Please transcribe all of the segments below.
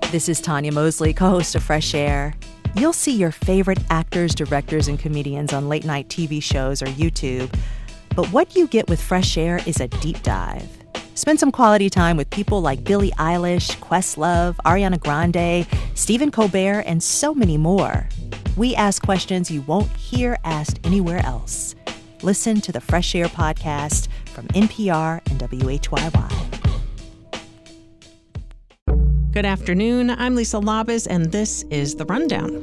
This is Tanya Mosley, co-host of Fresh Air. You'll see your favorite actors, directors, and comedians on late-night TV shows or YouTube. But what you get with Fresh Air is a deep dive. Spend some quality time with people like Billie Eilish, Questlove, Ariana Grande, Stephen Colbert, and so many more. We ask questions you won't hear asked anywhere else. Listen to the Fresh Air podcast from NPR and WHYY. Good afternoon. I'm Lisa Labuz, and this is The Rundown.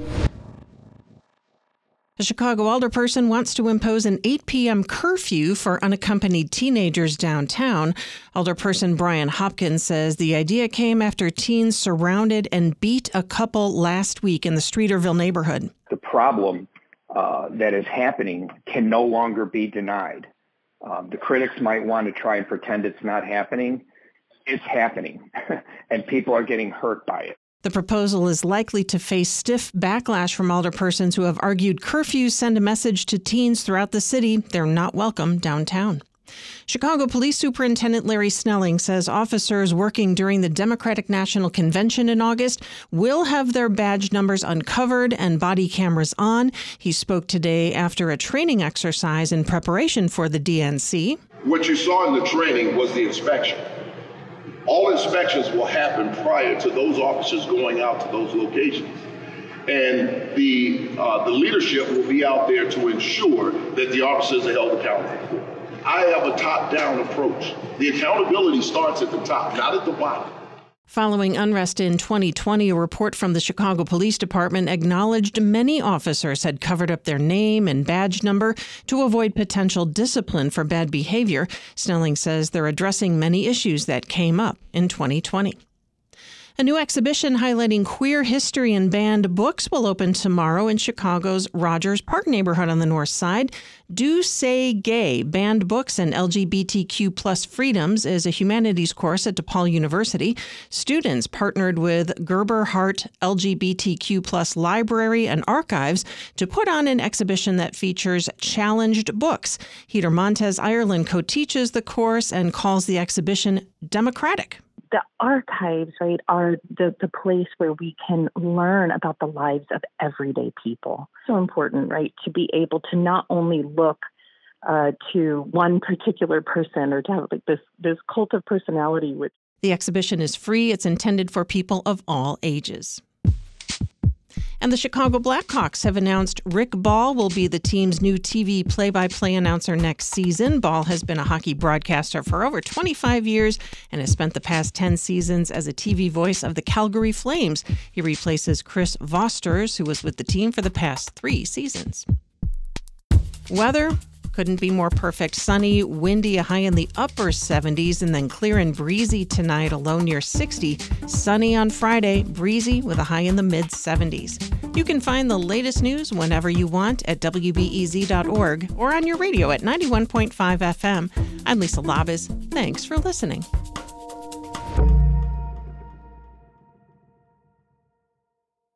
A Chicago alderperson wants to impose an 8 p.m. curfew for unaccompanied teenagers downtown. Alderperson Brian Hopkins says the idea came after teens surrounded and beat a couple last week in the Streeterville neighborhood. The problem that is happening can no longer be denied. The critics might want to try and pretend it's not happening. It's happening, and people are getting hurt by it. The proposal is likely to face stiff backlash from alderpersons who have argued curfews send a message to teens throughout the city they're not welcome downtown. Chicago Police Superintendent Larry Snelling says officers working during the Democratic National Convention in August will have their badge numbers uncovered and body cameras on. He spoke today after a training exercise in preparation for the DNC. What you saw in the training was the inspection. All inspections will happen prior to those officers going out to those locations. And the leadership will be out there to ensure that the officers are held accountable. I have a top-down approach. The accountability starts at the top, not at the bottom. Following unrest in 2020, a report from the Chicago Police Department acknowledged many officers had covered up their name and badge number to avoid potential discipline for bad behavior. Snelling says they're addressing many issues that came up in 2020. A new exhibition highlighting queer history and banned books will open tomorrow in Chicago's Rogers Park neighborhood on the north side. Do Say Gay, Banned Books and LGBTQ plus Freedoms is a humanities course at DePaul University. Students partnered with Gerber Hart LGBTQ plus Library and Archives to put on an exhibition that features challenged books. Heather Montez Ireland co-teaches the course and calls the exhibition democratic. The archives, right, are the place where we can learn about the lives of everyday people. So important, right, to be able to not only look to one particular person or to have like this cult of personality. The exhibition is free. It's intended for people of all ages. And the Chicago Blackhawks have announced Rick Ball will be the team's new TV play-by-play announcer next season. Ball has been a hockey broadcaster for over 25 years and has spent the past 10 seasons as a TV voice of the Calgary Flames. He replaces Chris Vosters, who was with the team for the past 3 seasons. Weather couldn't be more perfect. Sunny, windy, a high in the upper 70s, and then clear and breezy tonight, a low near 60. Sunny on Friday, breezy with a high in the mid-70s. You can find the latest news whenever you want at WBEZ.org or on your radio at 91.5 FM. I'm Lisa Labuz. Thanks for listening.